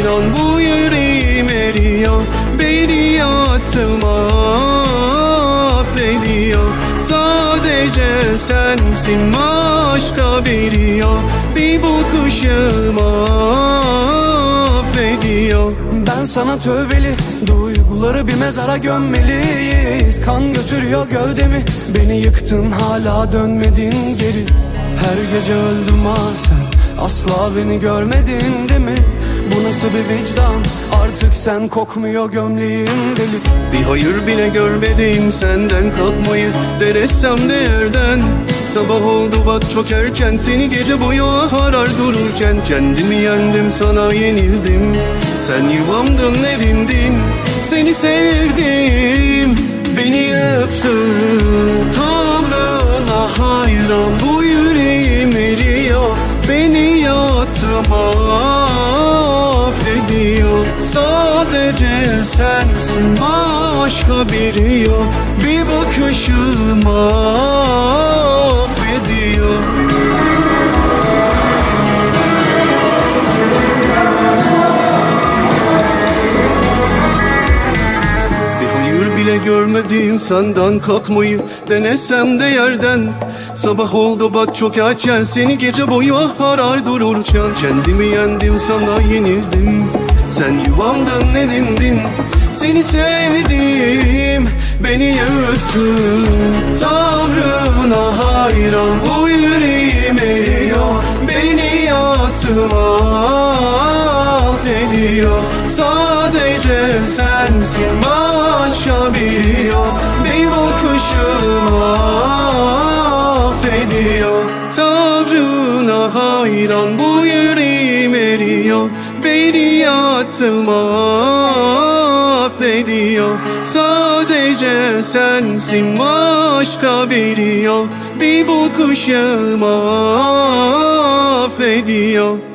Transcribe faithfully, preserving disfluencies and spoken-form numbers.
hayran, bu yüreğim eriyor. Beni yattım affediyor. Sadece sensin, başka biri yok. Bir bakışım affediyor. Ben sana tövbeli, duyguları bir mezara gömmeliyiz. Kan götürüyor gövdemi, beni yıktın hala dönmedin geri. Her gece öldüm ha sen, asla beni görmedin değil mi? Bu nasıl bir vicdan, artık sen kokmuyor gömleğin deli. Bir hayır bile görmedim senden, kalkmayı denesem de yerden. Sabah oldu bak çok erken, seni gece boyu arar dururken. Kendimi yendim, sana yenildim, sen yuvamdın evimdin. Seni sevdim, beni yaptın, Tanrına hayran, bu yüreğim eriyor. Beni yattım affediyor. Sadece sensin, başka biri yok. Bir bakışım affediyor. Bile görmediğin senden, kalkmayı denesem de yerden. Sabah oldu bak çok erken, seni gece boyu arar dururken. Kendimi yendim, sana yenildim, sen yuvamdın edindin. Seni sevdim, beni yırttın, Tanrına hayran, bu yüreğim eriyor. Beni yattım affediyor. Sadece sensin, başka biri yok. Bir bakışım affediyor. Tanrına hayran, bu yüreğim eriyor. Beni yattım affediyor. Sadece sensin, başka biri yok. Bir bakışım affediyor.